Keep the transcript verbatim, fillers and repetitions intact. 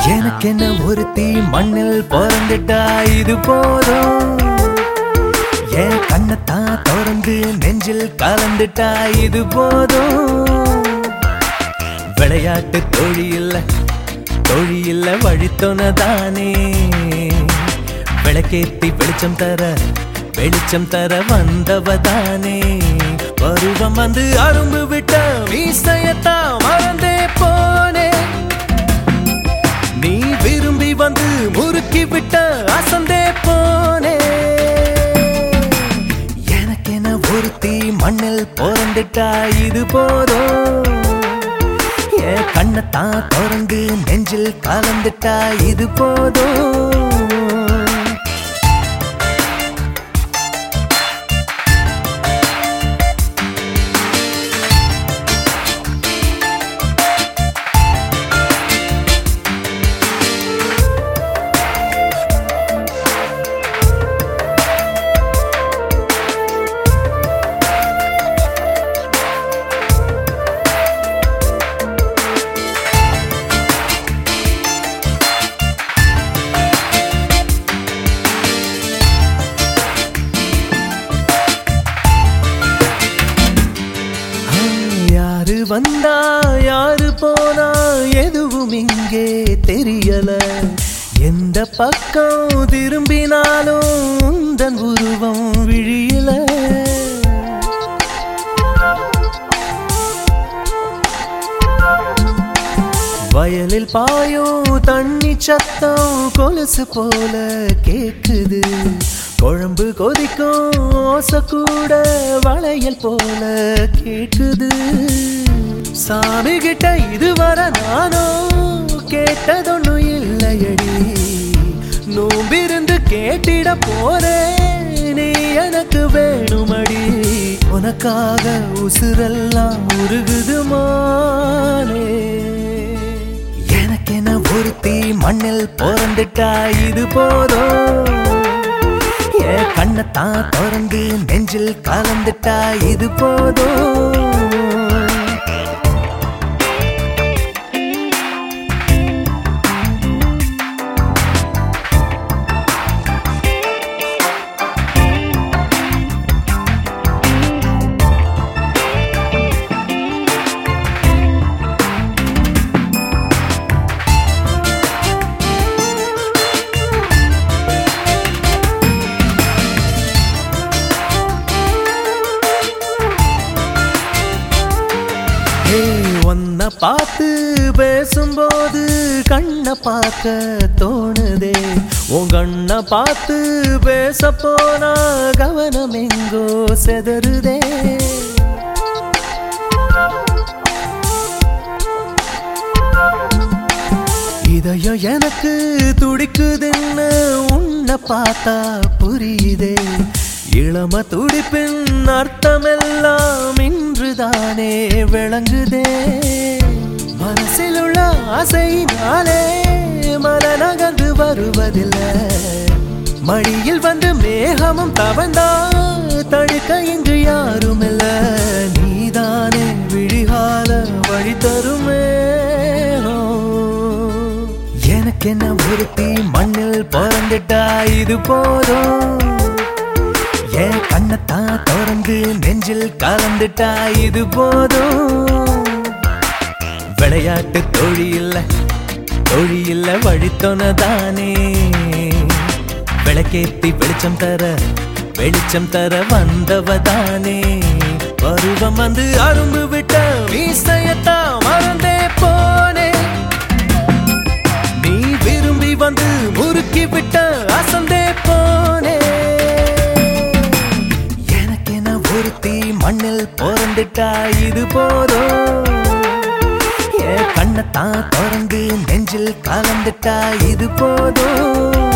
எனக்கென்ன ஒருத்தி மண்ணில் பிறந்துட்டா இது போதும். என் கண்ணத்தான் திறந்து நெஞ்சில் கலந்துட்டா இது போதும். விளையாட்டு தொழி இல்ல தொழி இல்ல வழித்தோனதானே. விளக்கேத்தி வெளிச்சம் தர வெளிச்சம் தர வந்தவதானே. பருவம் வந்து அரும்பு விட்ட மீசையத்தான் மறந்தே போனே. நீ விரும்பி வந்து முறுக்கி விட்ட அசந்தே போனே. எனக்கென ஒருத்தி மண்ணில் பிறந்துட்டா இது போதும். என் கண்ணத்தான் திறந்து நெஞ்சில் கலந்துட்டா இது போதும். யாரு வந்தா யாரு போனா எதுவும் இங்கே தெரியல. எந்த பக்கம் திரும்பினாலும் உந்தன் உருவம் விழியல. வயலில் பாயும் தண்ணி சத்தம் கொலுசு போல கேக்குது. குழம்பு கொதிக்கும் ஓசை கூட வளையல் போல கேக்குது. சாமி கிட்ட இதுவரை நானும் கேட்டதொன்னும் இல்லையடி. நோம்பிருந்து கேட்டிட போறேன் நீ எனக்கு வேணுமடி. உனக்காக உசுரெல்லாம் உருகுது மானே. எனக்கென ஒருத்தி மண்ணில் பிறந்துட்டா இது போதும். என் கண்ணத்தான் திறந்து நெஞ்சில் கலந்துட்டா இது போதும். உன்னை பார்த்து பேசும்போது கண்ணை பார்க்க தோணுதே. உன் கண்ணை பார்த்து பேச போனா கவனம் எங்கோ செதறுதே. இதயம் எனக்கு துடிக்குதுன்னு உன்னை பார்த்தா புரியுதே. இளம துடிப்பின் அர்த்தமெல்லாம் இன்றுதானே விளங்குதே. மனசில் உள்ள ஆசையினாலே மன நகர்ந்து வருவதில்லை. மடியில் வந்து மேகமும் தவந்தா தடுக்க இங்கு யாரும் இல்ல. நீதானே விழிகால வழி தருமே. எனக்கென்ன ஒருத்தி மண்ணில் பிறந்துட்டா இது போதும். என் கண்ணத்தான் திறந்து நெஞ்சில் கலந்துட்டா இது போதும். விளையாட்டு தொழி இல்ல தொழி இல்ல வழித்தோனதானே. விளக்கேத்தி வெளிச்சம் தர வெளிச்சம் தர வந்தவதானே. பருவம் வந்து அரும்பு விட்ட மீசையத்தான் மறந்தே போனே. நீ விரும்பி வந்து முறுக்கி விட்ட அசந்தே போனே. ஒருத்தி மண்ணில் பிறந்துட்டா இது போதும். என் கண்ணத்தான் திறந்து நெஞ்சில் கலந்துட்டா இது போதும்.